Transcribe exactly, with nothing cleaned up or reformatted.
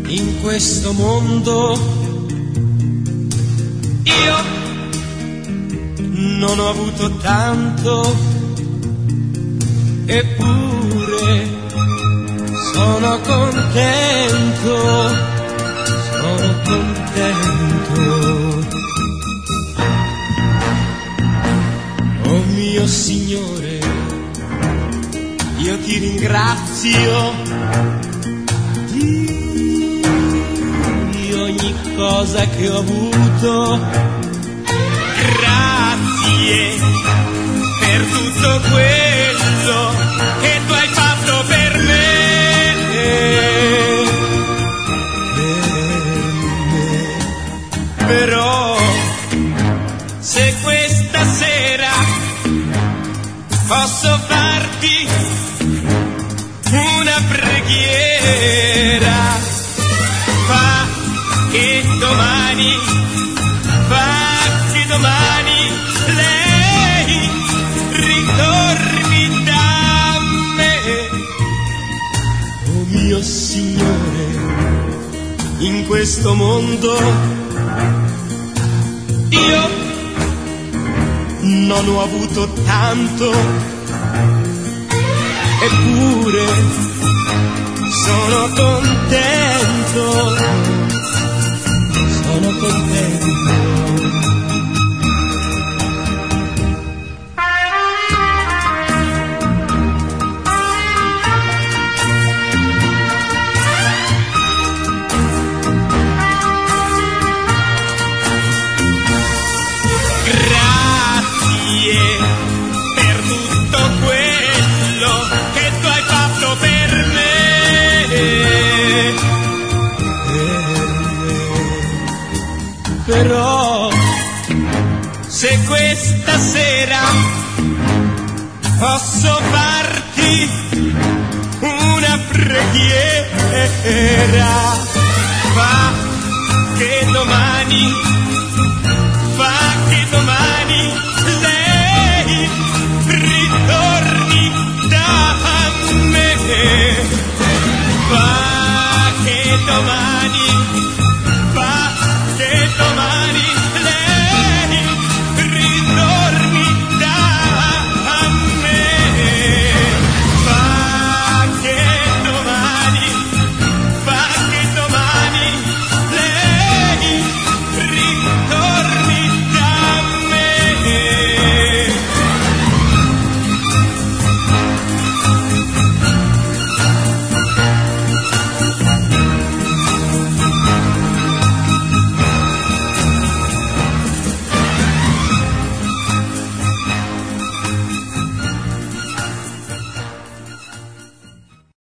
in questo mondo io non ho avuto tanto, eppure sono contento, sono contento. Oh mio Signore, io ti ringrazio di ogni cosa che ho avuto. Grazie per tutto quello che tu hai fatto per me, per me. Però se questa sera posso farti una preghiera, fa che domani, fa che domani lei ritorni da me. Oh mio Signore, in questo mondo io non ho avuto tanto, eppure sono contento, sono contento. Però se questa sera posso farti una preghiera, fa che domani, fa che domani lei ritorni da me, fa che domani